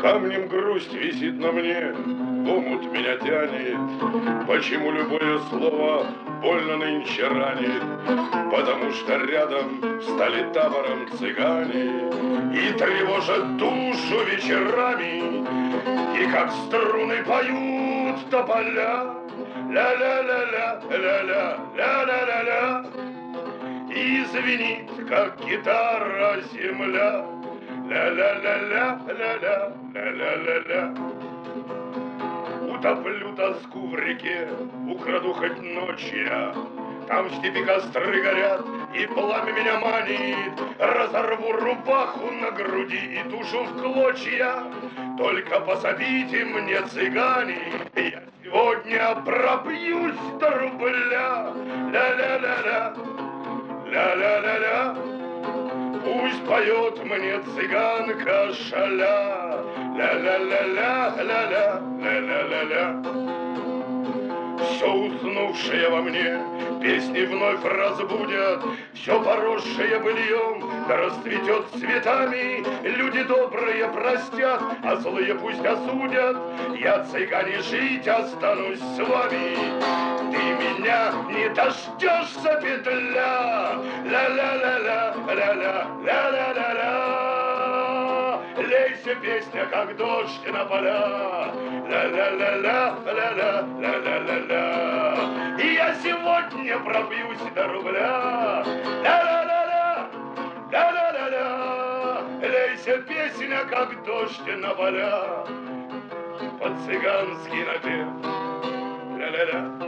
Камнем грусть висит на мне, в омут меня тянет. Почему любое слово больно нынче ранит? Потому что рядом встали табором цыгане и тревожат душу вечерами, и как струны поют тополя. Ля-ля-ля-ля, ля-ля, ля-ля-ля-ля. И звенит, как гитара, земля. Ля-ля-ля-ля, ля-ля, ля-ля-ля-ля. Утоплю тоску в реке, украду хоть ночь я. Там в степи костры горят, и пламя меня манит. Разорву рубаху на груди и душу в клочья. Только пособите мне, цыгане, я сегодня пропьюсь до рубля. Ля-ля-ля-ля, ля-ля-ля-ля. Пусть поет мне цыганка шаля. Ля-ля-ля-ля, ля-ля, ля-ля-ля-ля. Все уснувшее во мне песни вновь разбудят, все поросшее быльем да расцветет цветами. Люди добрые простят, а злые пусть осудят. Я, цыгане, жить останусь с вами. Ты меня не дождешься, петля. Ля-ля-ля-ля, ля-ля, ля-ля-ля-ля. Лейся, песня, как дождь на поля. Ля-ля-ля-ля, ля-ля, ля-ля-ля-ля. И я сегодня пробьюсь до рубля. Ля-ля-ля-ля, ля-ля-ля-ля. Лейся, песня, как дождь на поля. Под цыганский напев. Ля-ля-ля.